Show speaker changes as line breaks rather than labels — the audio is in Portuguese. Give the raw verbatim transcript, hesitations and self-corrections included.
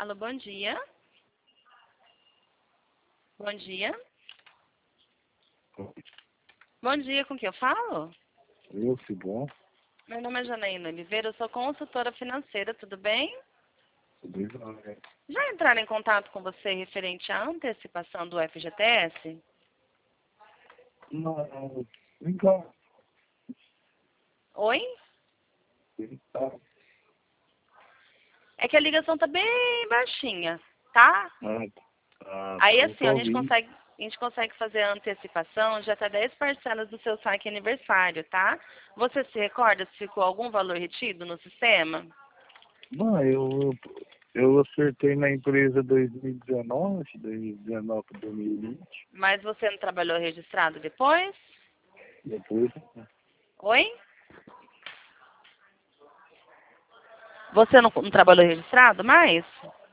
Alô, bom dia. Bom dia. Bom dia, com quem eu falo?
Eu, que bom.
Meu nome é Janaína Oliveira, eu sou consultora financeira, tudo bem?
Tudo jóia.
Já entraram em contato com você referente à antecipação do F G T S?
Não, então,
Oi?
então,
É que a ligação tá bem baixinha, tá?
ah, ah,
Aí
eu
assim,
tô
a gente
ouvindo.
consegue, a gente consegue fazer a antecipação de até dez parcelas do seu saque aniversário, tá? Você se recorda se ficou algum valor retido no sistema?
Não, eu, eu acertei na empresa dois mil e dezenove, dois mil e dezenove para dois mil e vinte.
Mas você não trabalhou registrado depois?
Depois,
Oi? Você não, não trabalhou registrado mais?